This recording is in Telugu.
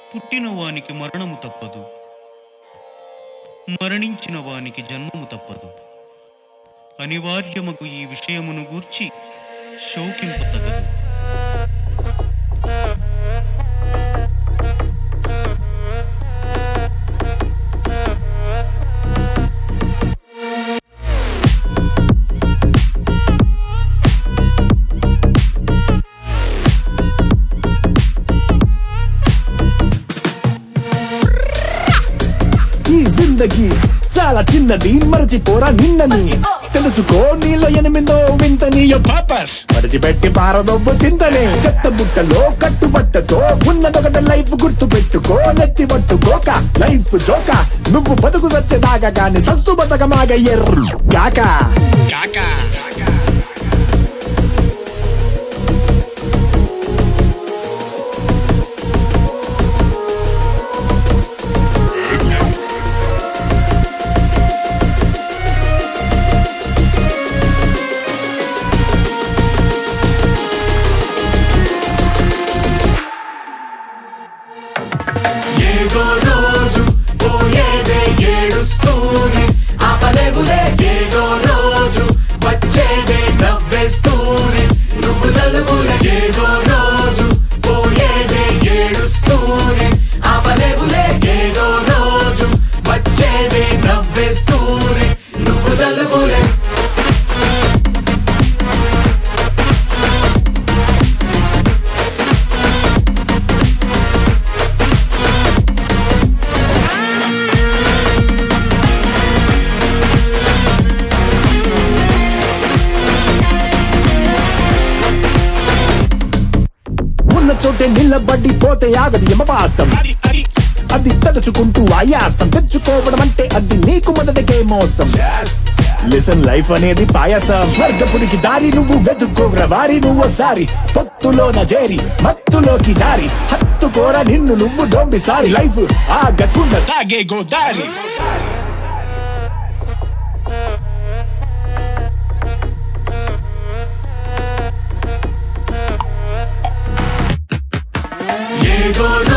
పుట్టిన వానికి మరణము తప్పదు, మరణించిన వానికి జన్మము తప్పదు. అనివార్యమగు ఈ విషయమును గూర్చి శోకింపు తగదు. ఈ జిందగీ చాలా చిన్నది, మరచిపోరా నిన్నని. తెలుసుకో నీలో ఎనిమిదో వింతని. పాపస్ మరచిపెట్టి పారదొబ్బు చింతనే. చెత్త బుట్టలో కట్టుబట్టతో ఉన్నదొకట లైఫ్ గుర్తు పెట్టుకో. నెత్తి పట్టుకోక లైఫ్ జోక. నువ్వు బతుకు సచ్చేదాకా గాని సస్తు బతకమాగ ఎర్రు కాకా కాకా. ఏదో రోజు పోయేదే ఏడుస్తూనే ఆపలేవులే. ఏదో రోజు వచ్చేదే నవ్వేస్తూనే నువ్వు జలుబులే. ఏదో రోజు పోయేదే ఏడుస్తూనే ఆపలేవులే. ఏదో రోజు వచ్చేదే నవ్వేస్తూనే నువ్వు జలుబులే. ఉన్న చోటే నిలబడి పోతే ఆగదు యమపాసం. అది తలుచుకుంటూ ఆయాసం తెచ్చుకోవడం అంటే అది నీకు మొదటికే మోసం. లిసన్ లైఫ్ అనేది పాయసం. స్వర్గపురికి దారి నువ్వు వెతుక్కోగ్ర వారి నువ్వోసారి. పొత్తులోన చేరి మత్తులోకి జారి హత్తుకోర నిన్ను నువ్వు డోంబి సారి. లైఫ్ ఆగకుండా సాగే గోదారి. ఏదో